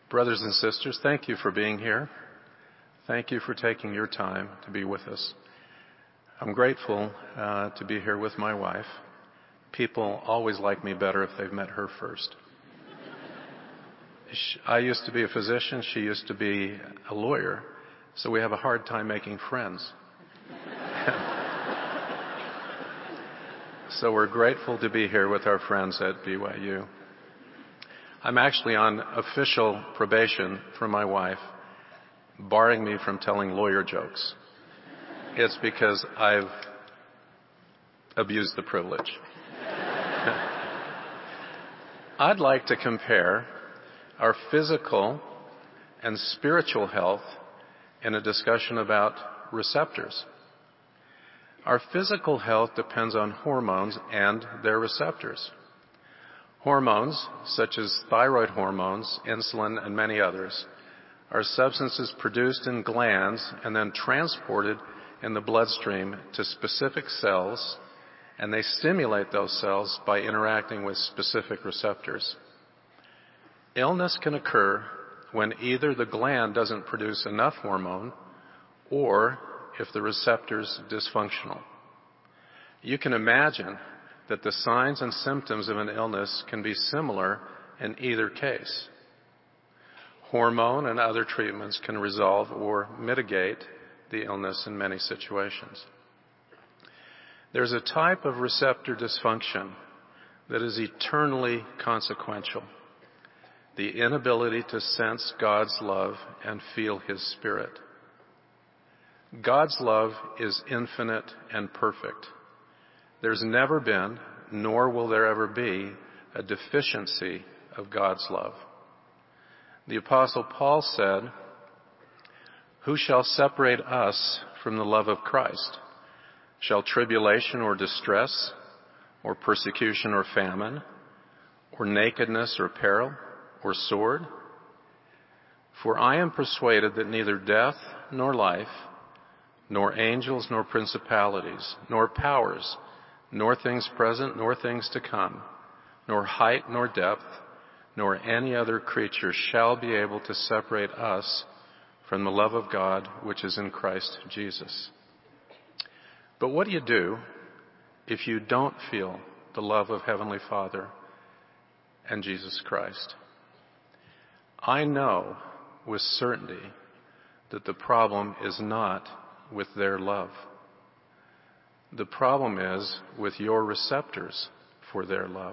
Brothers and sisters, thank you for being here. Thank you for taking your time to be with us. I'm grateful to be here with my wife. People always like me better if they've met her first. I used to be a physician. She used to be a lawyer. So we have a hard time making friends. So we're grateful to be here with our friends at BYU. I'm actually on official probation from my wife, barring me from telling lawyer jokes. It's because I've abused the privilege. I'd like to compare our physical and spiritual health in a discussion about receptors. Our physical health depends on hormones and their receptors. Hormones, such as thyroid hormones, insulin, and many others, are substances produced in glands and then transported in the bloodstream to specific cells, and they stimulate those cells by interacting with specific receptors. Illness can occur when either the gland doesn't produce enough hormone or if the receptor's dysfunctional. You can imagine that the signs and symptoms of an illness can be similar in either case. Hormone and other treatments can resolve or mitigate the illness in many situations. There's a type of receptor dysfunction that is eternally consequential: the inability to sense God's love and feel His Spirit. God's love is infinite and perfect. There's never been, nor will there ever be, a deficiency of God's love. The Apostle Paul said, "Who shall separate us from the love of Christ? Shall tribulation or distress, or persecution or famine, or nakedness or peril, or sword? For I am persuaded that neither death nor life, nor angels nor principalities, nor powers, nor things present, nor things to come, nor height, nor depth, nor any other creature shall be able to separate us from the love of God which is in Christ Jesus." But what do you do if you don't feel the love of Heavenly Father and Jesus Christ? I know with certainty that the problem is not with their love. The problem is with your receptors for their love.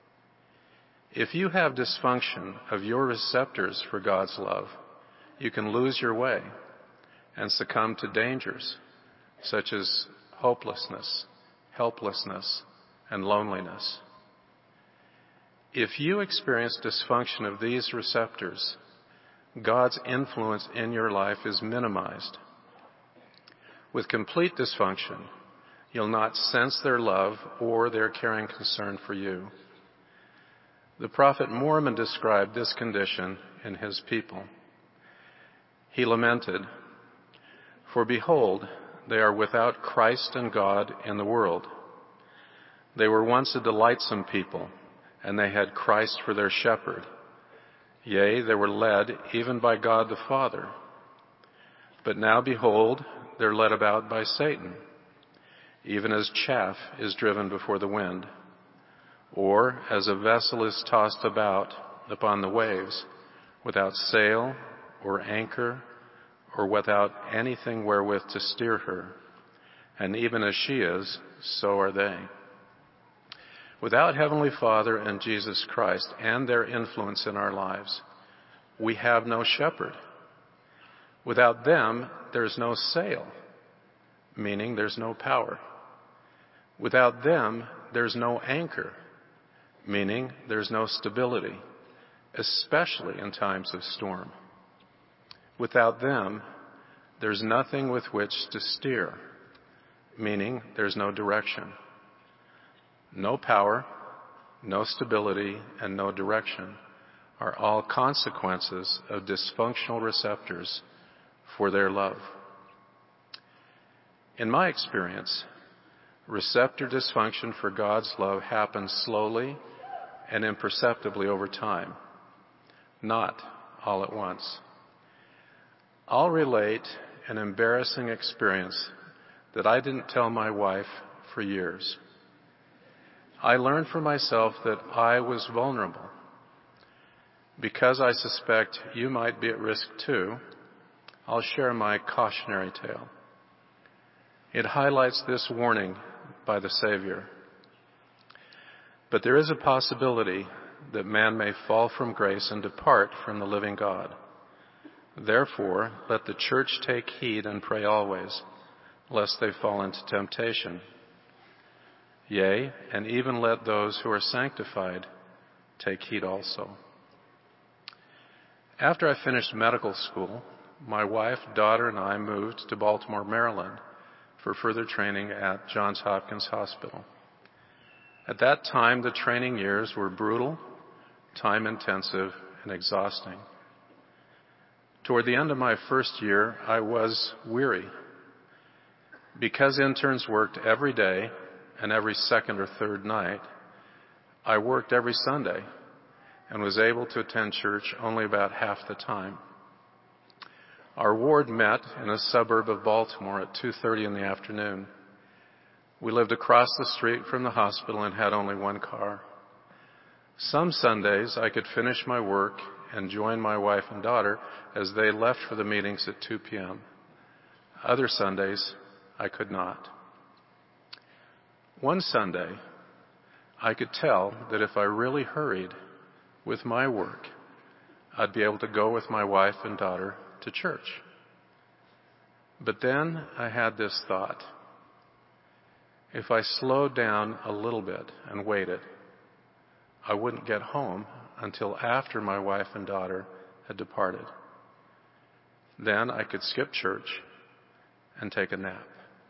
If you have dysfunction of your receptors for God's love, you can lose your way and succumb to dangers such as hopelessness, helplessness, and loneliness. If you experience dysfunction of these receptors, God's influence in your life is minimized. With complete dysfunction, you'll not sense their love or their caring concern for you. The prophet Mormon described this condition in his people. He lamented, "For behold, they are without Christ and God in the world. They were once a delightsome people, and they had Christ for their shepherd. Yea, they were led even by God the Father. But now behold, they're led about by Satan, even as chaff is driven before the wind, or as a vessel is tossed about upon the waves, without sail or anchor, or without anything wherewith to steer her. And even as she is, so are they." Without Heavenly Father and Jesus Christ and their influence in our lives, we have no shepherd. Without them, there's no sail, meaning there's no power. Without them, there's no anchor, meaning there's no stability, especially in times of storm. Without them, there's nothing with which to steer, meaning there's no direction. No power, no stability, and no direction are all consequences of dysfunctional receptors for their love. In my experience, receptor dysfunction for God's love happens slowly and imperceptibly over time, not all at once. I'll relate an embarrassing experience that I didn't tell my wife for years. I learned for myself that I was vulnerable. Because I suspect you might be at risk too, I'll share my cautionary tale. It highlights this warning by the Savior. But there is a possibility that man may fall from grace and depart from the living God. Therefore, let the church take heed and pray always, lest they fall into temptation. Yea, and even let those who are sanctified take heed also. After I finished medical school, my wife, daughter, and I moved to Baltimore, Maryland for further training at Johns Hopkins Hospital. At that time, the training years were brutal, time-intensive, and exhausting. Toward the end of my first year, I was weary. Because interns worked every day and every second or third night, I worked every Sunday and was able to attend church only about half the time. Our ward met in a suburb of Baltimore at 2:30 in the afternoon. We lived across the street from the hospital and had only one car. Some Sundays I could finish my work and join my wife and daughter as they left for the meetings at 2 p.m. Other Sundays I could not. One Sunday, I could tell that if I really hurried with my work, I'd be able to go with my wife and daughter to church. But then I had this thought. If I slowed down a little bit and waited, I wouldn't get home until after my wife and daughter had departed. Then I could skip church and take a nap.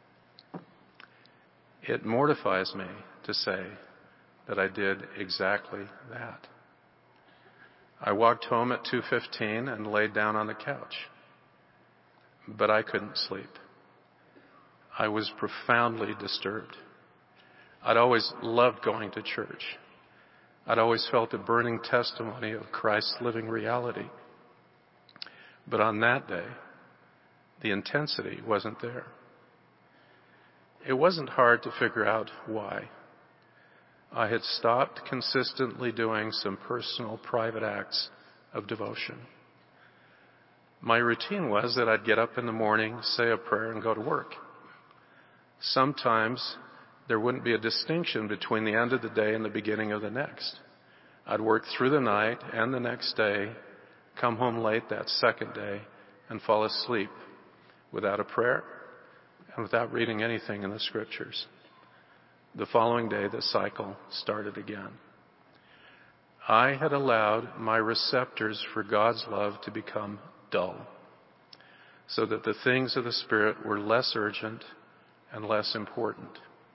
It mortifies me to say that I did exactly that. I walked home at 2:15 and laid down on the couch. But I couldn't sleep. I was profoundly disturbed. I'd always loved going to church. I'd always felt a burning testimony of Christ's living reality. But on that day, the intensity wasn't there. It wasn't hard to figure out why. I had stopped consistently doing some personal, private acts of devotion. My routine was that I'd get up in the morning, say a prayer, and go to work. Sometimes there wouldn't be a distinction between the end of the day and the beginning of the next. I'd work through the night and the next day, come home late that second day, and fall asleep without a prayer and without reading anything in the scriptures. The following day, the cycle started again. I had allowed my receptors for God's love to become dull, so that the things of the Spirit were less urgent and less important.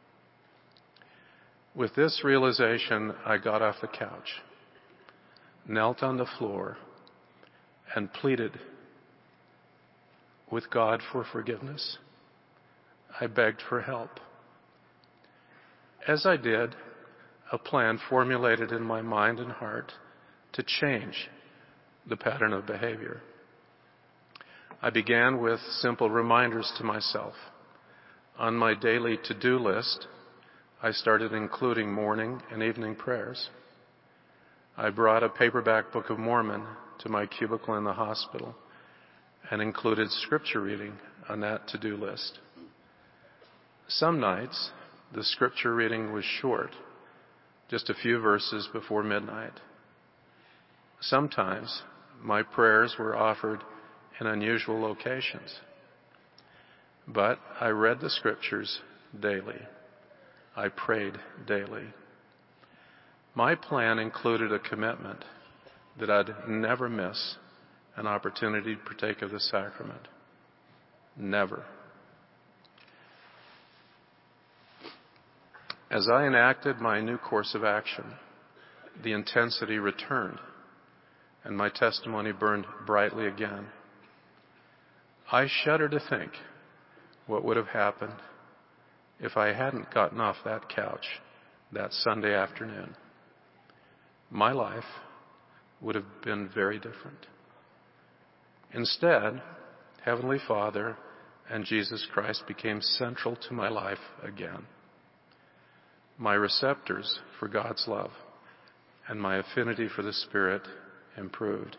With this realization, I got off the couch, knelt on the floor, and pleaded with God for forgiveness. I begged for help. As I did, a plan formulated in my mind and heart to change the pattern of behavior. I began with simple reminders to myself. On my daily to-do list, I started including morning and evening prayers. I brought a paperback Book of Mormon to my cubicle in the hospital and included scripture reading on that to-do list. Some nights, the scripture reading was short, just a few verses before midnight. Sometimes my prayers were offered in unusual locations. But I read the scriptures daily. I prayed daily. My plan included a commitment that I'd never miss an opportunity to partake of the sacrament. Never. As I enacted my new course of action, the intensity returned, and my testimony burned brightly again. I shudder to think what would have happened if I hadn't gotten off that couch that Sunday afternoon. My life would have been very different. Instead, Heavenly Father and Jesus Christ became central to my life again. My receptors for God's love and my affinity for the Spirit improved.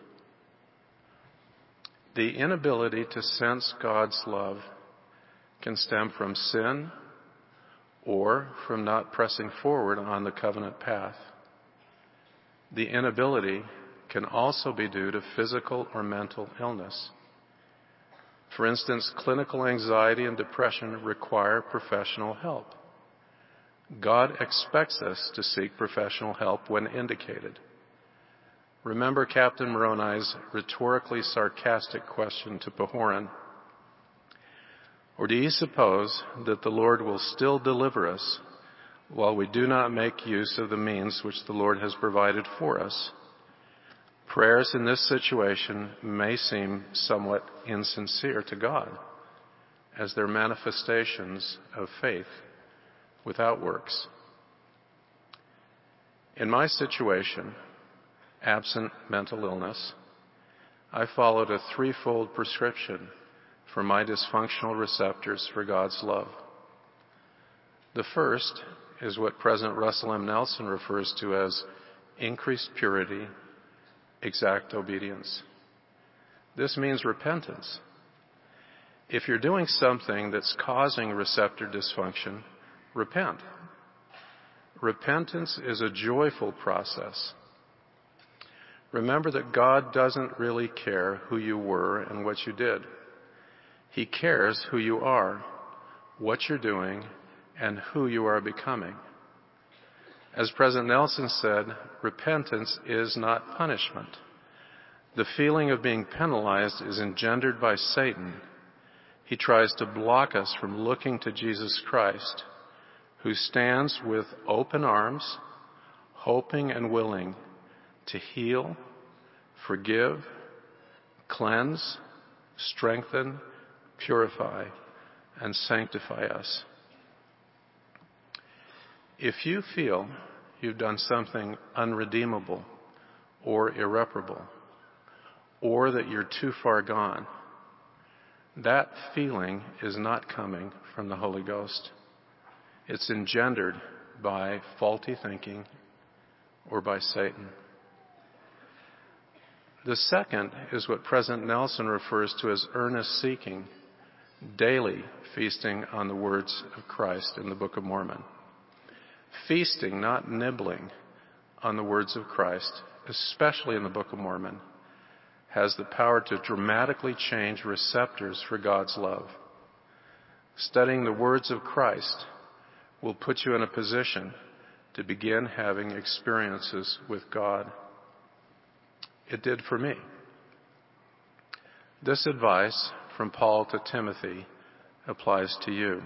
The inability to sense God's love can stem from sin or from not pressing forward on the covenant path. The inability can also be due to physical or mental illness. For instance, clinical anxiety and depression require professional help. God expects us to seek professional help when indicated. Remember Captain Moroni's rhetorically sarcastic question to Pahoran. Or do ye suppose that the Lord will still deliver us while we do not make use of the means which the Lord has provided for us? Prayers in this situation may seem somewhat insincere to God, as they're manifestations of faith without works. In my situation, absent mental illness, I followed a threefold prescription for my dysfunctional receptors for God's love. The first is what President Russell M. Nelson refers to as increased purity, exact obedience. This means repentance. If you're doing something that's causing receptor dysfunction, repent. Repentance is a joyful process. Remember that God doesn't really care who you were and what you did. He cares who you are, what you're doing, and who you are becoming. As President Nelson said, repentance is not punishment. The feeling of being penalized is engendered by Satan. He tries to block us from looking to Jesus Christ, who stands with open arms, hoping and willing to heal, forgive, cleanse, strengthen, purify, and sanctify us. If you feel you've done something unredeemable or irreparable, or that you're too far gone, that feeling is not coming from the Holy Ghost. It's engendered by faulty thinking or by Satan. The second is what President Nelson refers to as earnest seeking, daily feasting on the words of Christ in the Book of Mormon. Feasting, not nibbling, on the words of Christ, especially in the Book of Mormon, has the power to dramatically change receptors for God's love. Studying the words of Christ will put you in a position to begin having experiences with God. It did for me. This advice from Paul to Timothy applies to you.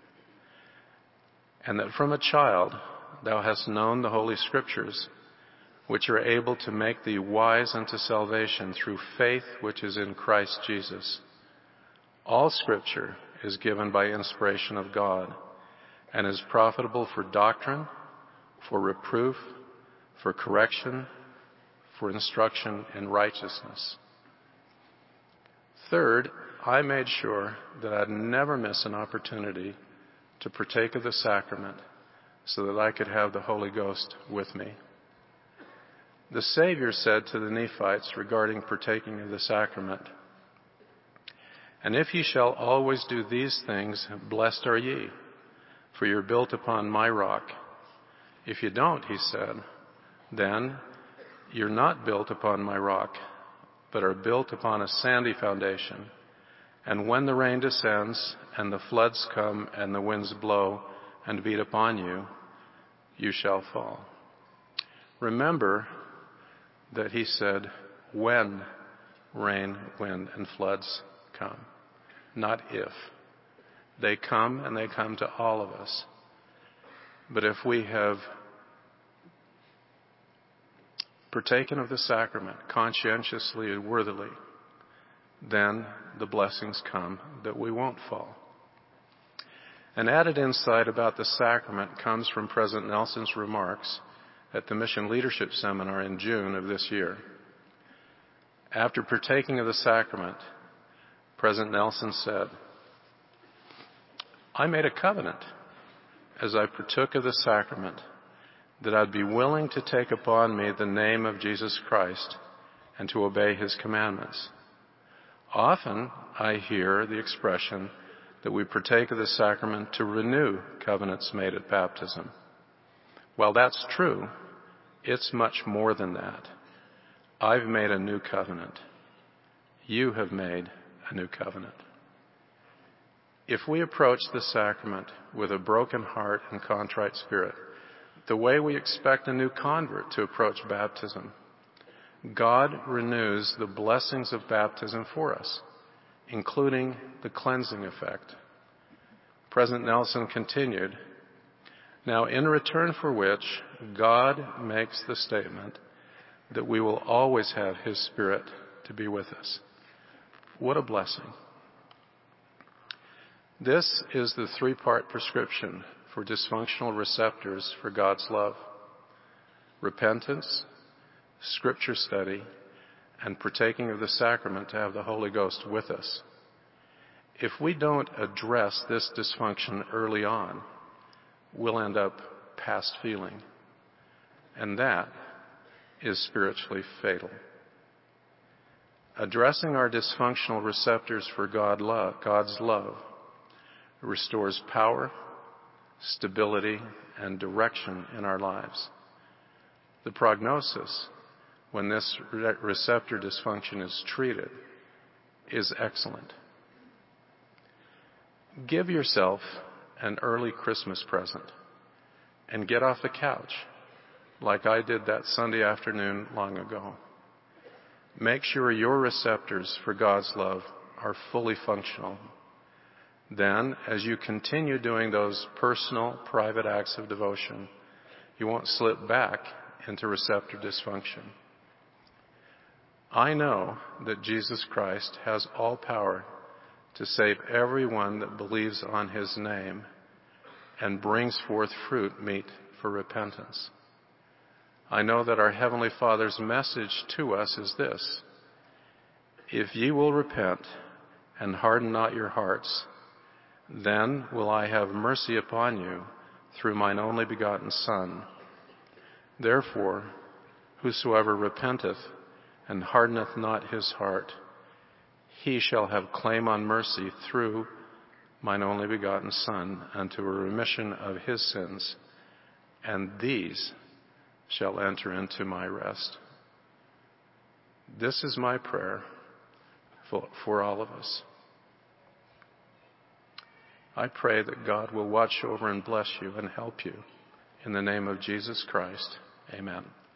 And that from a child thou hast known the Holy Scriptures, which are able to make thee wise unto salvation through faith which is in Christ Jesus. All Scripture is given by inspiration of God, and is profitable for doctrine, for reproof, for correction, for instruction in righteousness. Third, I made sure that I'd never miss an opportunity to partake of the sacrament so that I could have the Holy Ghost with me. The Savior said to the Nephites regarding partaking of the sacrament, "And if ye shall always do these things, blessed are ye, for you're built upon my rock. If you don't," he said, "then you're not built upon my rock, but are built upon a sandy foundation. And when the rain descends, and the floods come, and the winds blow, and beat upon you, you shall fall." Remember that he said, when rain, wind, and floods come, not if. They come, and they come to all of us. But if we have partaken of the sacrament conscientiously and worthily, then the blessings come that we won't fall. An added insight about the sacrament comes from President Nelson's remarks at the Mission Leadership Seminar in June of this year. After partaking of the sacrament, President Nelson said, "I made a covenant as I partook of the sacrament that I'd be willing to take upon me the name of Jesus Christ and to obey his commandments. Often I hear the expression that we partake of the sacrament to renew covenants made at baptism. While that's true, it's much more than that. I've made a new covenant. You have made a new covenant." If we approach the sacrament with a broken heart and contrite spirit, the way we expect a new convert to approach baptism, God renews the blessings of baptism for us, including the cleansing effect. President Nelson continued, "Now, in return for which, God makes the statement that we will always have his Spirit to be with us." What a blessing. This is the three-part prescription for dysfunctional receptors for God's love: repentance, scripture study, and partaking of the sacrament to have the Holy Ghost with us. If we don't address this dysfunction early on, we'll end up past feeling, and that is spiritually fatal. Addressing our dysfunctional receptors for God's love restores power, stability, and direction in our lives. The prognosis, when this receptor dysfunction is treated, is excellent. Give yourself an early Christmas present and get off the couch like I did that Sunday afternoon long ago. Make sure your receptors for God's love are fully functional. Then, as you continue doing those personal, private acts of devotion, you won't slip back into receptor dysfunction. I know that Jesus Christ has all power to save everyone that believes on his name and brings forth fruit meet for repentance. I know that our Heavenly Father's message to us is this: "If ye will repent and harden not your hearts, then will I have mercy upon you through mine only begotten Son. Therefore, whosoever repenteth and hardeneth not his heart, he shall have claim on mercy through mine only begotten Son unto a remission of his sins, and these shall enter into my rest." This is my prayer for all of us. I pray that God will watch over and bless you and help you. In the name of Jesus Christ, amen.